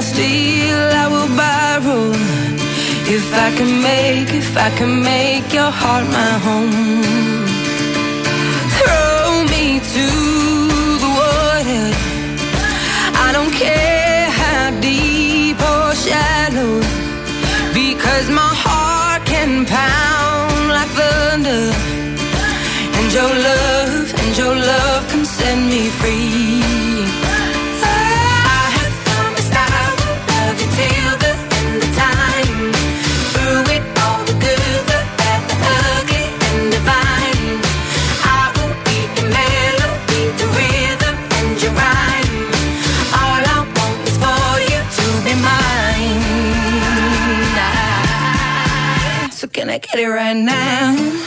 steal, I will borrow. If I can make your heart my home. Throw me to the water. I don't care how deep or shallow, because my heart can pound like thunder. And your love can set me free. I have promised I will love you till the end of time. Through it all, the good, the bad, the ugly, and divine. I will be your melody, the rhythm, and your rhyme. All I want is for you to be mine. So can I get it right now?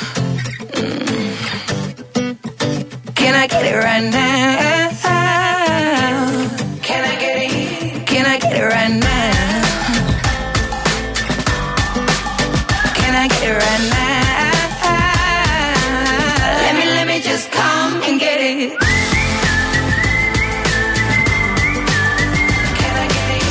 Can I get it right now? Can I get it? Can I get it right now? Can I get it right now? Let me just come and get it. Can I get it?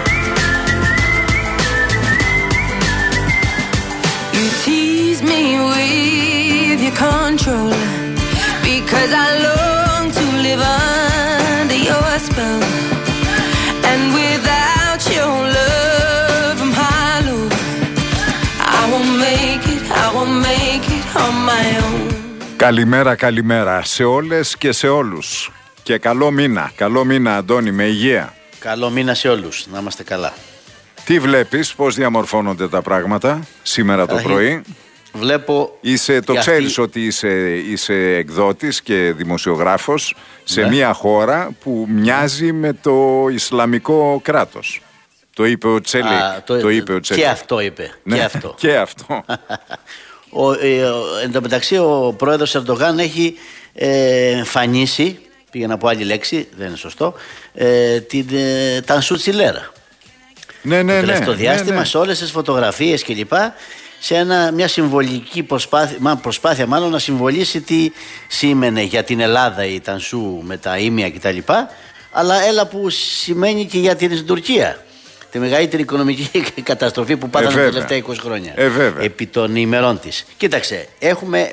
You tease me with your control, because I long to live under your spell. And without your love, I'm hollow. I won't make it on my own. Καλημέρα σε όλες και σε όλους. Και καλό μήνα Αντώνη, με υγεία. Καλό μήνα σε όλους, να είμαστε καλά. Τι βλέπεις, πώς διαμορφώνονται τα πράγματα σήμερα το πρωί? Βλέπω. Ξέρεις ότι είσαι εκδότης και δημοσιογράφος σε μια χώρα που μοιάζει με το Ισλαμικό κράτος. Το είπε ο Τσέλη. Και αυτό είπε. Ναι, και αυτό. Εν τω μεταξύ ο πρόεδρος Ερντογάν έχει εμφανίσει, πήγα να πω άλλη λέξη, δεν είναι σωστό, την Τανσού Τσιλέρα. Ναι. Το τελευταίο διάστημα, σε όλες τις φωτογραφίες κλπ. Σε μια συμβολική προσπάθεια μάλλον να συμβολήσει τι σήμαινε για την Ελλάδα η Τανσού με τα ήμια κτλ. Αλλά έλα που σημαίνει και για την Τουρκία. Τη μεγαλύτερη οικονομική καταστροφή που πάθανε τα τελευταία 20 χρόνια. Επί των ημερών της. Κοίταξε, έχουμε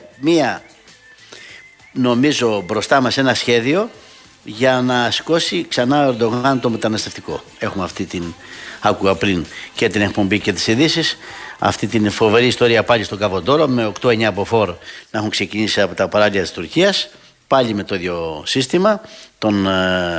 νομίζω μπροστά μας ένα σχέδιο για να σηκώσει ξανά ο Ερντογάν το μεταναστευτικό. Έχουμε αυτή την, άκουγα πριν και την εκπομπή και τις ειδήσεις, αυτή την φοβερή ιστορία πάλι στον Καβοντόρο με 8-9 μποφόρ να έχουν ξεκινήσει από τα παράλια της Τουρκίας, πάλι με το ίδιο σύστημα των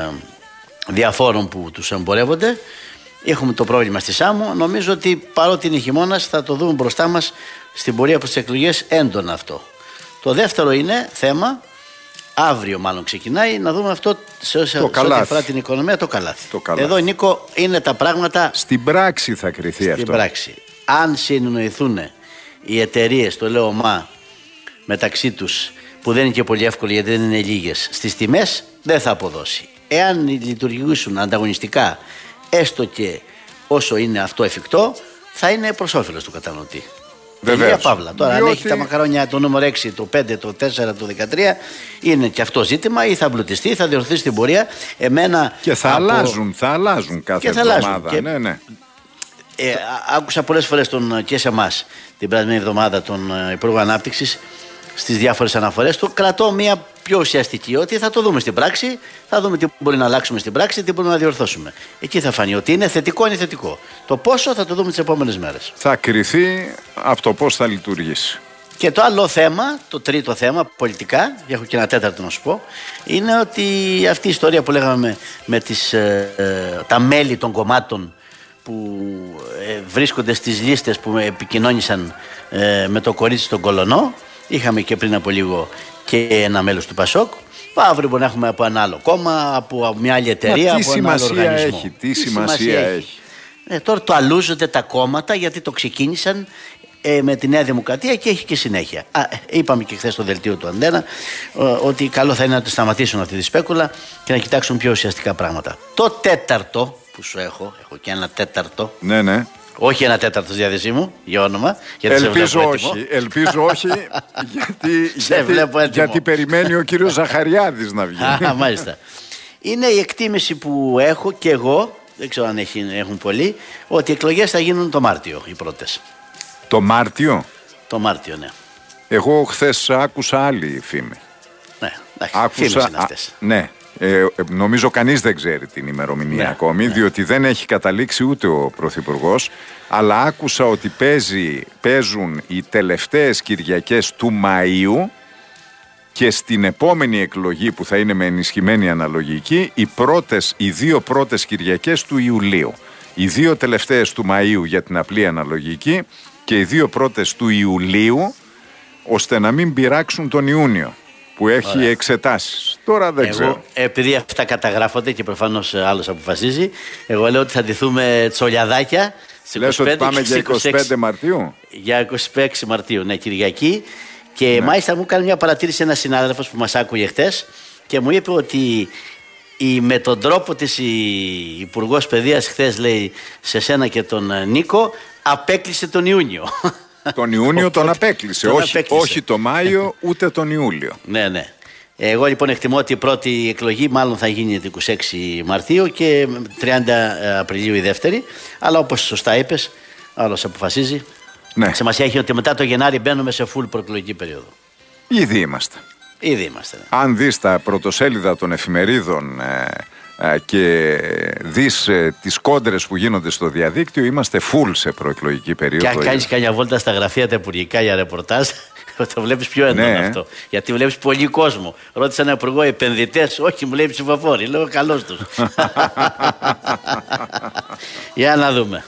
διαφόρων που τους εμπορεύονται. Έχουμε το πρόβλημα στη Σάμο. Νομίζω ότι παρότι είναι χειμώνας θα το δούμε μπροστά μας στην πορεία προς τις εκλογές έντονα αυτό. Το δεύτερο είναι θέμα, αύριο μάλλον ξεκινάει, να δούμε αυτό σε ό,τι αφορά την οικονομία, το καλάθι. Εδώ, Νίκο, είναι τα πράγματα. Στην πράξη θα κριθεί αυτό. Στην πράξη. Αν συνεννοηθούν οι εταιρείες, το λέω μεταξύ τους, που δεν είναι και πολύ εύκολο γιατί δεν είναι λίγες, στις τιμές, δεν θα αποδώσει. Εάν λειτουργήσουν ανταγωνιστικά, έστω και όσο είναι αυτό εφικτό, θα είναι προς όφελος του καταναλωτή. Βεβαίως. Παύλα. Τώρα, αν έχει τα μακαρόνια το νούμερο 6, το 5, το 4, το 13, είναι και αυτό ζήτημα, ή θα εμπλουτιστεί, θα διορθώσει την πορεία. Και θα αλλάζουν κάθε εβδομάδα. Ναι. Άκουσα πολλές φορές και σε εμάς την περασμένη εβδομάδα τον Υπουργό Ανάπτυξης στις διάφορες αναφορές του. Κρατώ μια πιο ουσιαστική, ότι θα το δούμε στην πράξη, θα δούμε τι μπορεί να αλλάξουμε στην πράξη, τι μπορούμε να διορθώσουμε. Εκεί θα φανεί ότι είναι θετικό, είναι θετικό. Το πόσο θα το δούμε τις επόμενες μέρες. Θα κριθεί από το πώς θα λειτουργήσει. Και το άλλο θέμα, το τρίτο θέμα, πολιτικά, έχω και ένα τέταρτο να σου πω, είναι ότι αυτή η ιστορία που λέγαμε με τα μέλη των κομμάτων που βρίσκονται στις λίστες που επικοινώνησαν με το κορίτσι στον Κολονό. Είχαμε και πριν από λίγο και ένα μέλος του Πασόκ. Αύριο μπορεί να έχουμε από ένα άλλο κόμμα, από μια άλλη εταιρεία, από ένα άλλο οργανισμό. Τι σημασία έχει. Τώρα το αλούζονται τα κόμματα γιατί το ξεκίνησαν με τη Νέα Δημοκρατία και έχει και συνέχεια. Είπαμε και χθες στο δελτίο του Αντένα ότι καλό θα είναι να το σταματήσουν αυτή τη σπέκουλα και να κοιτάξουν πιο ουσιαστικά πράγματα. Το τέταρτο που σου έχω και ένα τέταρτο. Ναι. Όχι ένα τέταρτο στη διάθεσή μου, για όνομα. Ελπίζω όχι, γιατί περιμένει ο κύριος Ζαχαριάδης να βγει. Μάλιστα. Είναι η εκτίμηση που έχω και εγώ δεν ξέρω αν έχουν πολλοί, ότι οι εκλογές θα γίνουν το Μάρτιο οι πρώτες. Το Μάρτιο? Το Μάρτιο, ναι. Εγώ χθες άκουσα άλλη φήμη. Ναι, εντάξει, φήμες είναι αυτές. Ναι. Νομίζω κανείς δεν ξέρει την ημερομηνία ακόμη, διότι δεν έχει καταλήξει ούτε ο Πρωθυπουργός, αλλά άκουσα ότι παίζουν οι τελευταίες Κυριακές του Μαΐου και στην επόμενη εκλογή που θα είναι με ενισχυμένη αναλογική οι δύο πρώτες Κυριακές του Ιουλίου. Οι δύο τελευταίες του Μαΐου για την απλή αναλογική και οι δύο πρώτες του Ιουλίου, ώστε να μην πειράξουν τον Ιούνιο που έχει εξετάσεις. Τώρα δεν ξέρω. Επειδή αυτά καταγράφονται και προφανώς άλλος αποφασίζει, εγώ λέω ότι θα ντυθούμε τσολιαδάκια. Λες ότι πάμε για 25 Μαρτίου? Για 26 Μαρτίου, ναι, Κυριακή. Και μάλιστα μου κάνει μια παρατήρηση ένας συνάδελφος που μας άκουγε χτες και μου είπε ότι με τον τρόπο της η Υπουργός Παιδείας χθες, λέει, σε σένα και τον Νίκο, απέκλεισε τον Ιούνιο. Τον Ιούνιο τον απέκλεισε, όχι το Μάιο ούτε τον Ιούλιο. Ναι, ναι. Εγώ λοιπόν εκτιμώ ότι η πρώτη εκλογή μάλλον θα γίνει το 26 Μαρτίου και 30 Απριλίου η δεύτερη. Αλλά όπως σωστά είπες, άλλος αποφασίζει. Ναι. Σημασία έχει ότι μετά το Γενάρη μπαίνουμε σε full προεκλογική περίοδο. Ήδη είμαστε. Ναι. Αν δεις τα πρωτοσέλιδα των εφημερίδων και δεις τις κόντρες που γίνονται στο διαδίκτυο, είμαστε full σε προεκλογική περίοδο. Και αν κάνεις καμιά βόλτα στα γραφεία τα υπουργικά για ρεπορτάζ, το βλέπεις πιο έντονα αυτό. Γιατί βλέπεις πολύ κόσμο. Ρώτησα ένα υπουργό, επενδυτές, όχι, μου λέει ψηφοφόροι. Λέω καλώς τους. Για να δούμε.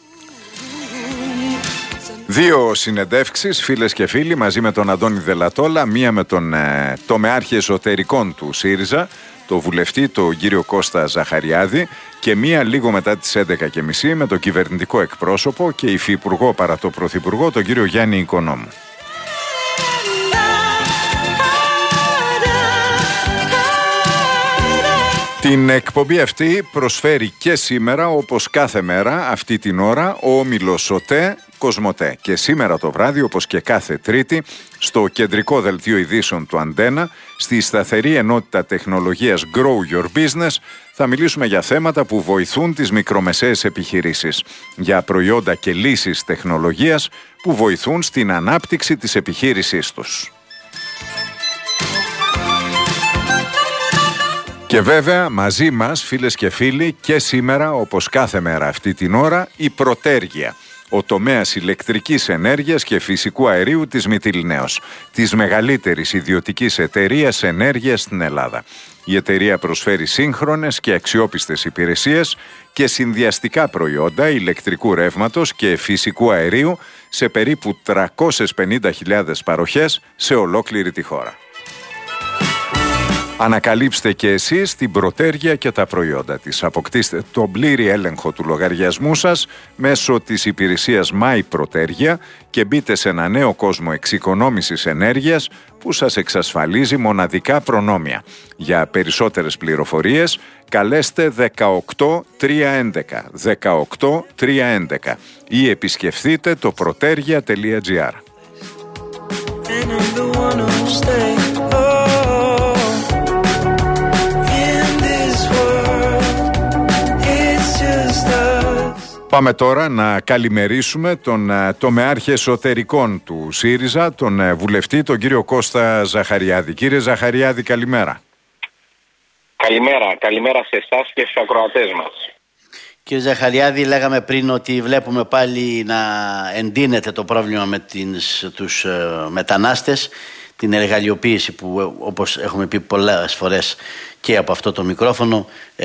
Δύο συνεντεύξεις, φίλες και φίλοι, μαζί με τον Αντώνη Δελατόλα, μία με τον τομεάρχη εσωτερικών του ΣΥΡΙΖΑ, το βουλευτή, τον κύριο Κώστα Ζαχαριάδη, και μία λίγο μετά τις 11:30 με τον κυβερνητικό εκπρόσωπο και υφυπουργό παρά το πρωθυπουργό, τον κύριο Γιάννη Οικονόμου. Την εκπομπή αυτή προσφέρει και σήμερα, όπως κάθε μέρα, αυτή την ώρα, ο όμιλος ΟΤΕ Κοσμοτέ. Και σήμερα το βράδυ, όπως και κάθε Τρίτη, στο κεντρικό δελτίο ειδήσεων του Αντένα, στη σταθερή ενότητα τεχνολογίας Grow Your Business, θα μιλήσουμε για θέματα που βοηθούν τις μικρομεσαίες επιχειρήσεις, για προϊόντα και λύσεις τεχνολογίας που βοηθούν στην ανάπτυξη της επιχείρησής τους. Και βέβαια μαζί μας, φίλες και φίλοι, και σήμερα, όπως κάθε μέρα αυτή την ώρα, η Πρωτέργεια, ο τομέας ηλεκτρικής ενέργειας και φυσικού αερίου της Μυτιληναίος, της μεγαλύτερης ιδιωτικής εταιρείας ενέργειας στην Ελλάδα. Η εταιρεία προσφέρει σύγχρονες και αξιόπιστες υπηρεσίες και συνδυαστικά προϊόντα ηλεκτρικού ρεύματος και φυσικού αερίου σε περίπου 350.000 παροχές σε ολόκληρη τη χώρα. Ανακαλύψτε και εσείς την Πρωτέργεια και τα προϊόντα της. Αποκτήστε τον πλήρη έλεγχο του λογαριασμού σας μέσω της υπηρεσίας My Πρωτέργεια και μπείτε σε ένα νέο κόσμο εξοικονόμησης ενέργειας που σας εξασφαλίζει μοναδικά προνόμια. Για περισσότερες πληροφορίες καλέστε 18311 18311 ή επισκεφθείτε το protergia.gr. Πάμε τώρα να καλημερίσουμε τον τομεάρχη εσωτερικών του ΣΥΡΙΖΑ, τον βουλευτή, τον κύριο Κώστα Ζαχαριάδη. Κύριε Ζαχαριάδη, καλημέρα. Καλημέρα σε εσάς και στους ακροατές μας. Κύριε Ζαχαριάδη, λέγαμε πριν ότι βλέπουμε πάλι να εντείνεται το πρόβλημα με τους μετανάστες, την εργαλειοποίηση που, όπως έχουμε πει πολλές φορές και από αυτό το μικρόφωνο,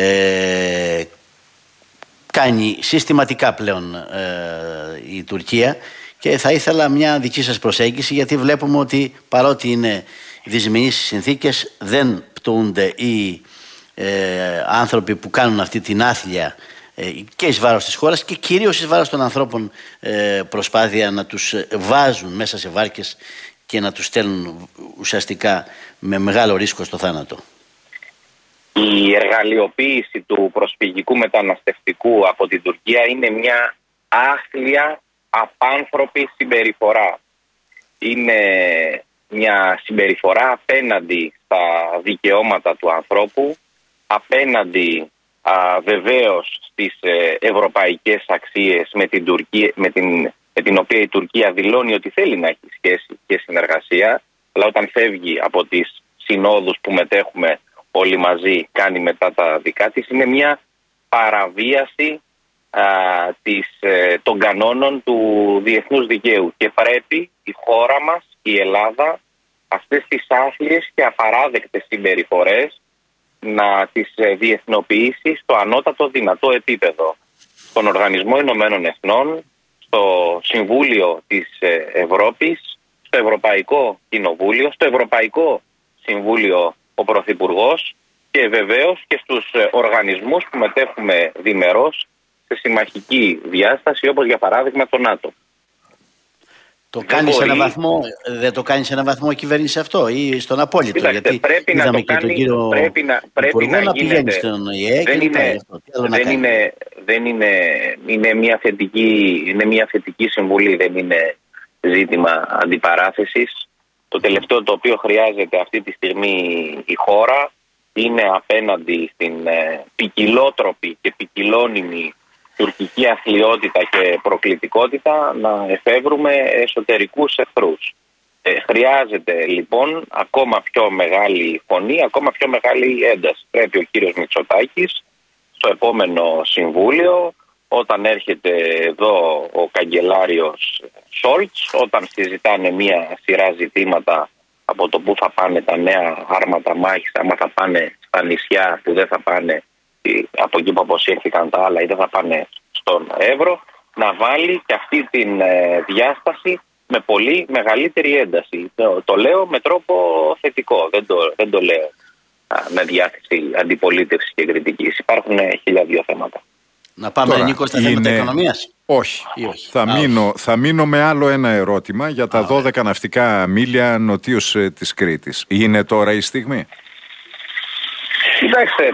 κάνει συστηματικά πλέον η Τουρκία, και θα ήθελα μια δική σας προσέγγιση, γιατί βλέπουμε ότι παρότι είναι δυσμενείς συνθήκες, δεν πτωούνται οι άνθρωποι που κάνουν αυτή την άθλια και εις βάρος της χώρας και κυρίως εις βάρος των ανθρώπων προσπάθεια να τους βάζουν μέσα σε βάρκες και να τους στέλνουν ουσιαστικά με μεγάλο ρίσκο στο θάνατο. Η εργαλειοποίηση του προσφυγικού μεταναστευτικού από την Τουρκία είναι μια άθλια, απάνθρωπη συμπεριφορά. Είναι μια συμπεριφορά απέναντι στα δικαιώματα του ανθρώπου, απέναντι βεβαίως στις ευρωπαϊκές αξίες με την Τουρκία, με την οποία η Τουρκία δηλώνει ότι θέλει να έχει σχέση και συνεργασία, αλλά όταν φεύγει από τις συνόδους που μετέχουμε όλοι μαζί, κάνει μετά τα δικά της, είναι μια παραβίαση των κανόνων του διεθνούς δικαίου και πρέπει η χώρα μας, η Ελλάδα, αυτές τις άθλιες και απαράδεκτες συμπεριφορές να τις διεθνοποιήσει στο ανώτατο δυνατό επίπεδο. Στον Οργανισμό Ηνωμένων Εθνών, στο Συμβούλιο της Ευρώπης, στο Ευρωπαϊκό Κοινοβούλιο, στο Ευρωπαϊκό Συμβούλιο ο Πρωθυπουργός και βεβαίως και στους οργανισμούς που μετέχουμε διμερώς σε συμμαχική διάσταση, όπως για παράδειγμα το ΝΑΤΟ. Το κάνει σε έναν βαθμό, δεν το κάνει σε έναν βαθμό η κυβέρνηση αυτό ή στον απόλυτο? Κοιτάξτε, γιατί πρέπει να το κάνει, πρέπει να πηγαίνει στον ΟΗΕ και είναι μια θετική συμβουλή, δεν είναι ζήτημα αντιπαράθεσης. Το τελευταίο το οποίο χρειάζεται αυτή τη στιγμή η χώρα είναι απέναντι στην ποικιλότροπη και ποικιλώνυμη τουρκική αθλιότητα και προκλητικότητα να εφεύρουμε εσωτερικούς εχθρούς. Χρειάζεται λοιπόν ακόμα πιο μεγάλη φωνή, ακόμα πιο μεγάλη ένταση. Πρέπει ο κύριος Μητσοτάκης στο επόμενο συμβούλιο, όταν έρχεται εδώ ο καγκελάριος Σόλτς, όταν συζητάνε μια σειρά ζητήματα από το πού θα πάνε τα νέα άρματα μάχης, άμα θα πάνε στα νησιά που δεν θα πάνε από εκεί που αποσύρθηκαν τα άλλα ή δεν θα πάνε στον Εύρο, να βάλει και αυτή την διάσταση με πολύ μεγαλύτερη ένταση. Το λέω με τρόπο θετικό, δεν το λέω με διάθεση αντιπολίτευση και κριτικής. Υπάρχουν 1002 θέματα. Να πάμε, Τώρα, Νίκο, στα θέματα οικονομίας. Όχι. Θα μείνω με άλλο ένα ερώτημα για τα 12 ναυτικά μίλια νοτίως της Κρήτης. Είναι τώρα η στιγμή? Κοιτάξτε,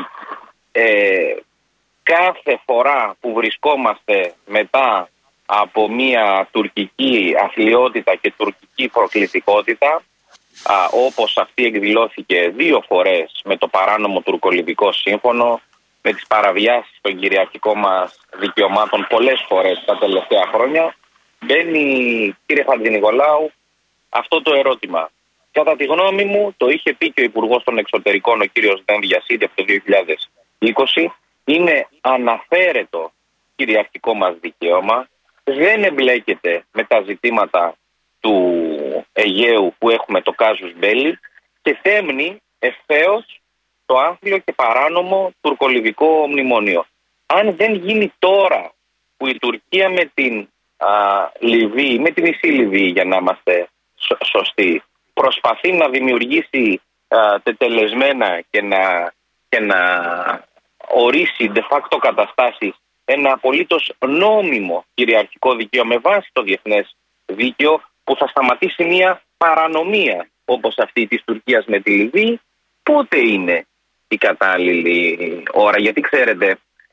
κάθε φορά που βρισκόμαστε μετά από μια τουρκική αθλιότητα και τουρκική προκλητικότητα, όπως αυτή εκδηλώθηκε 2 φορές με το παράνομο τουρκολιβικό σύμφωνο, με τις παραβιάσεις των κυριαρχικών μας δικαιωμάτων πολλές φορές τα τελευταία χρόνια, μπαίνει, κύριε Χατζηνικολάου, αυτό το ερώτημα. Κατά τη γνώμη μου, το είχε πει και ο Υπουργός των Εξωτερικών, ο κύριος Δεν Διασίδη, από το 2020, είναι αναφέρετο κυριαρχικό μας δικαίωμα, δεν εμπλέκεται με τα ζητήματα του Αιγαίου που έχουμε το κάζους μπέλι και θέμνει ευθέως το άθλιο και παράνομο τουρκολιβικό μνημόνιο. Αν δεν γίνει τώρα που η Τουρκία με την Λιβύη, με την μισή Λιβύη για να είμαστε σωστοί, προσπαθεί να δημιουργήσει τετελεσμένα και να ορίσει de facto καταστάσεις ένα απολύτως νόμιμο κυριαρχικό δίκαιο με βάση το διεθνές δίκαιο που θα σταματήσει μια παρανομία όπως αυτή της Τουρκίας με τη Λιβύη, πότε είναι η κατάλληλη ώρα? Γιατί ξέρετε,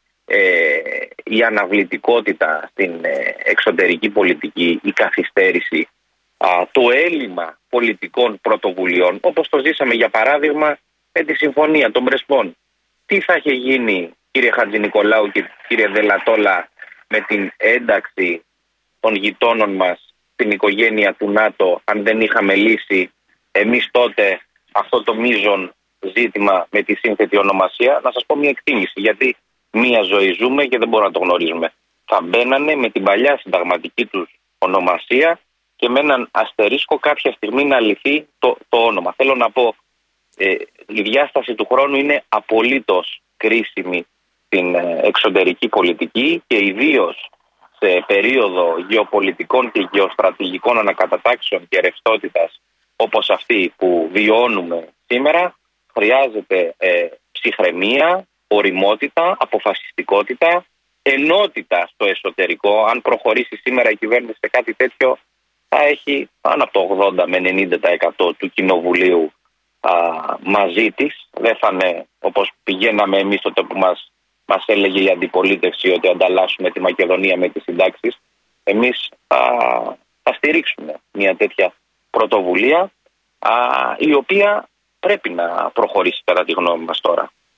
η αναβλητικότητα στην εξωτερική πολιτική, η καθυστέρηση, το έλλειμμα πολιτικών πρωτοβουλειών, όπως το ζήσαμε για παράδειγμα με τη Συμφωνία των Πρεσπών. Τι θα είχε γίνει, κύριε Χατζηνικολάου και κύριε Δελατόλα, με την ένταξη των γειτόνων μας στην οικογένεια του ΝΑΤΟ, αν δεν είχαμε λύσει εμείς τότε αυτό το μείζον ζήτημα με τη σύνθετη ονομασία? Να σας πω μια εκτίμηση, γιατί μία ζωή ζούμε και δεν μπορούμε να το γνωρίζουμε. Θα μπαίνανε με την παλιά συνταγματική τους ονομασία και με έναν αστερίσκο κάποια στιγμή να λυθεί το όνομα. Θέλω να πω, η διάσταση του χρόνου είναι απολύτως κρίσιμη στην εξωτερική πολιτική και ιδίως σε περίοδο γεωπολιτικών και γεωστρατηγικών ανακατατάξεων και ρευστότητας όπως αυτή που βιώνουμε σήμερα. Χρειάζεται ψυχραιμία, οριμότητα, αποφασιστικότητα, ενότητα στο εσωτερικό. Αν προχωρήσει σήμερα η κυβέρνηση σε κάτι τέτοιο, θα έχει πάνω από το 80 με 90% του κοινοβουλίου μαζί της. Δεν θα είναι όπως πηγαίναμε εμείς τότε που μας έλεγε η αντιπολίτευση ότι ανταλλάσσουμε τη Μακεδονία με τις συντάξεις. Εμείς θα στηρίξουμε μια τέτοια πρωτοβουλία η οποία πρέπει να προχωρήσει κατά τη γνώμη μας τώρα.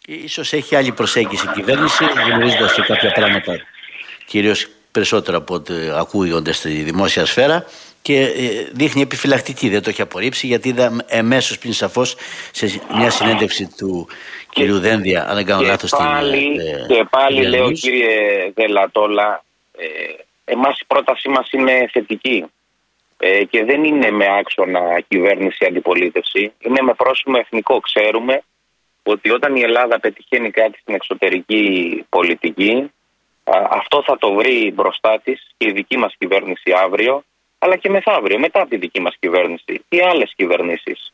Ίσως έχει άλλη προσέγγιση η κυβέρνηση, γνωρίζοντας και κάποια πράγματα, κυρίως περισσότερο από ό,τι ακούγονται στη δημόσια σφαίρα, και δείχνει επιφυλακτική, δεν το έχει απορρίψει, γιατί είδα εμέσως πριν σαφώς σε μια συνέντευξη του κυρίου Δένδια, αν δεν κάνω λάθος. Και πάλι λέω, κύριε Δελατόλα, εμάς η πρότασή μας είναι θετική και δεν είναι με άξονα κυβέρνηση-αντιπολίτευση, είναι με πρόσημο εθνικό. Ξέρουμε ότι όταν η Ελλάδα πετυχαίνει κάτι στην εξωτερική πολιτική, αυτό θα το βρει μπροστά της και η δική μας κυβέρνηση αύριο, αλλά και μεθαύριο, μετά από τη δική μας κυβέρνηση ή άλλες κυβερνήσεις.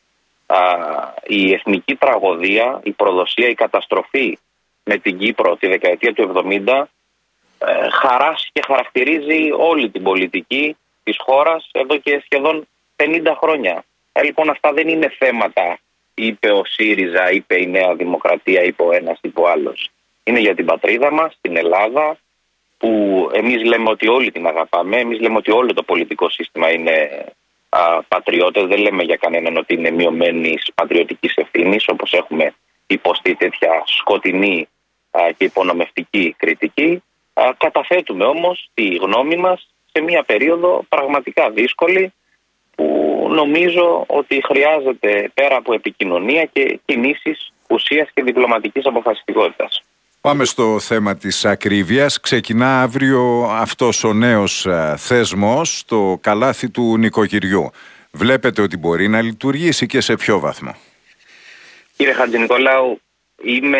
Η εθνική τραγωδία, η προδοσία, η καταστροφή με την Κύπρο τη δεκαετία του 70 χαράσει και χαρακτηρίζει όλη την πολιτική της χώρας εδώ και σχεδόν 50 χρόνια. Λοιπόν, αυτά δεν είναι θέματα, είπε ο ΣΥΡΙΖΑ, είπε η Νέα Δημοκρατία, είπε ο ένας, είπε ο άλλος. Είναι για την πατρίδα μας, την Ελλάδα, που εμείς λέμε ότι όλοι την αγαπάμε, εμείς λέμε ότι όλο το πολιτικό σύστημα είναι πατριώτες, δεν λέμε για κανέναν ότι είναι μειωμένης πατριωτικής ευθύνης, όπως έχουμε υποστεί τέτοια σκοτεινή και υπονομευτική κριτική. Καταθέτουμε όμως τη γνώμη μας σε μια περίοδο πραγματικά δύσκολη, που νομίζω ότι χρειάζεται πέρα από επικοινωνία και κινήσεις ουσίας και διπλωματικής αποφασιστικότητας. Πάμε στο θέμα της ακρίβειας. Ξεκινά αύριο αυτός ο νέος θεσμός στο καλάθι του νοικοκυριού. Βλέπετε ότι μπορεί να λειτουργήσει και σε ποιο βαθμό? Κύριε Χατζηνικολάου, είμαι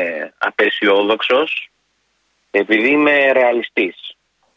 απεσιόδοξος επειδή είμαι ρεαλιστής.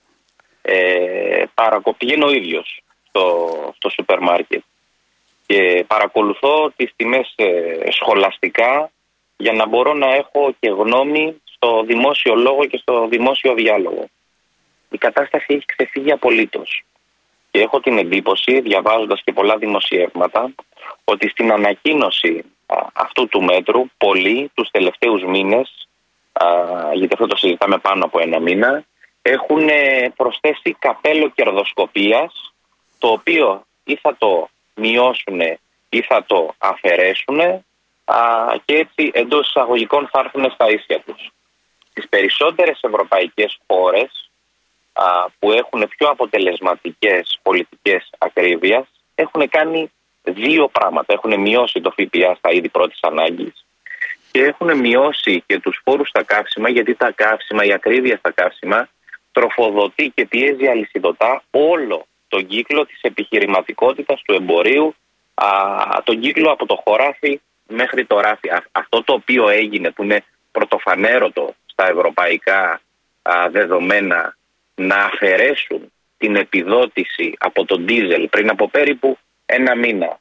Πηγαίνω ο ίδιος στο σούπερ μάρκετ και παρακολουθώ τις τιμές σχολαστικά, για να μπορώ να έχω και γνώμη στο δημόσιο λόγο και στο δημόσιο διάλογο. Η κατάσταση έχει ξεφύγει απολύτως. Και έχω την εντύπωση, διαβάζοντας και πολλά δημοσιεύματα, ότι στην ανακοίνωση αυτού του μέτρου, πολλοί τους τελευταίους μήνες, γιατί αυτό το συζητάμε πάνω από ένα μήνα, έχουν προσθέσει καπέλο κερδοσκοπίας, το οποίο ή θα το μειώσουν ή θα το αφαιρέσουν, και έτσι εντός εισαγωγικών θα έρθουν στα ίσια τους. Στις περισσότερες ευρωπαϊκές χώρες που έχουν πιο αποτελεσματικές πολιτικές ακρίβειας, έχουν κάνει δύο πράγματα. Έχουν μειώσει το ΦΠΑ στα είδη πρώτης ανάγκης και έχουν μειώσει και τους φόρους στα καύσιμα, γιατί τα καύσιμα, η ακρίβεια στα καύσιμα τροφοδοτεί και πιέζει αλυσιδωτά όλο τον κύκλο της επιχειρηματικότητας, του εμπορίου, τον κύκλο από το χωράφι μέχρι το ράφι. Αυτό το οποίο έγινε, που είναι πρωτοφανέρωτο στα ευρωπαϊκά δεδομένα, να αφαιρέσουν την επιδότηση από τον ντίζελ πριν από περίπου ένα μήνα,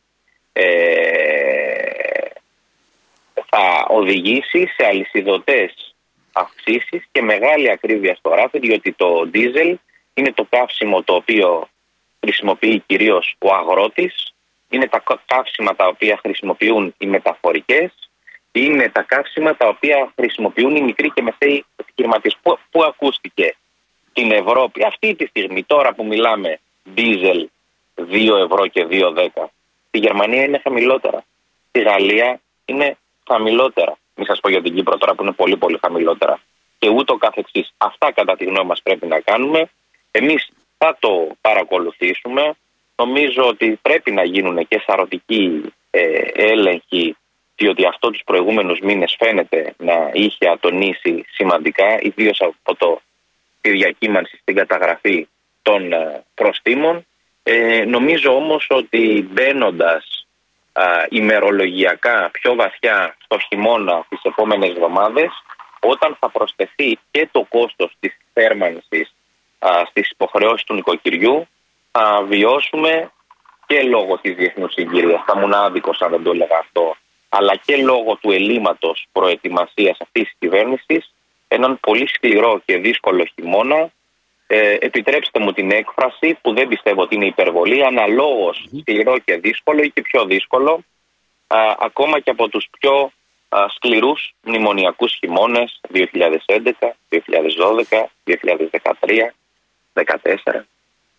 θα οδηγήσει σε αλυσιδωτές αυξήσεις και μεγάλη ακρίβεια στο ράφι, διότι το ντίζελ είναι το καύσιμο το οποίο χρησιμοποιεί κυρίως ο αγρότης, είναι τα καύσιμα τα οποία χρησιμοποιούν οι μεταφορικές, είναι τα καύσιμα τα οποία χρησιμοποιούν οι μικροί και μεσαίοι επιχειρηματίες. Πού ακούστηκε στην Ευρώπη αυτή τη στιγμή, τώρα που μιλάμε, ντίζελ 2 ευρώ και 2,10? Στη Γερμανία είναι χαμηλότερα, στη Γαλλία είναι χαμηλότερα. Μην σας πω για την Κύπρο τώρα που είναι πολύ πολύ χαμηλότερα. Και ούτω καθεξής. Αυτά κατά τη γνώμη μας πρέπει να κάνουμε. Εμείς θα το παρακολουθήσουμε. Νομίζω ότι πρέπει να γίνουν και σαρωτικοί έλεγχοι, διότι αυτό τους προηγούμενους μήνες φαίνεται να είχε ατονίσει σημαντικά, ιδίως από τη διακύμανση στην καταγραφή των προστίμων. Νομίζω όμως ότι μπαίνοντας ημερολογιακά πιο βαθιά στο χειμώνα τις επόμενες εβδομάδες, όταν θα προσθεθεί και το κόστος της θέρμανσης στις υποχρεώσεις του νοικοκυριού, θα βιώσουμε και λόγω της διεθνούς συγκυρίας, θα ήμουν άδικος αν δεν το έλεγα αυτό, αλλά και λόγω του ελλείμματος προετοιμασίας αυτής της κυβέρνησης, έναν πολύ σκληρό και δύσκολο χειμώνα. Επιτρέψτε μου την έκφραση, που δεν πιστεύω ότι είναι υπερβολή, αναλόγως σκληρό και δύσκολο ή και πιο δύσκολο, ακόμα και από τους πιο σκληρούς μνημονιακούς χειμώνες 2011, 2012, 2013, 2014.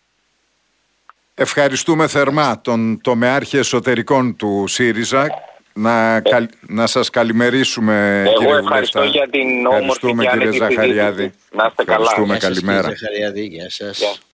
Ευχαριστούμε θερμά τον τομεάρχη εσωτερικών του ΣΥΡΙΖΑ, Να σας καλημερίσουμε, Εγώ κύριε ευχαριστώ Βουλευτά. για την όμορφη και Ευχαριστούμε, κύριε άνετη Ζαχαριάδη. συζήτηση. Να είστε καλά. Ευχαριστούμε. Γεια σας, κύριε Καλημέρα. Ζαχαριάδη, γεια σας. Γεια.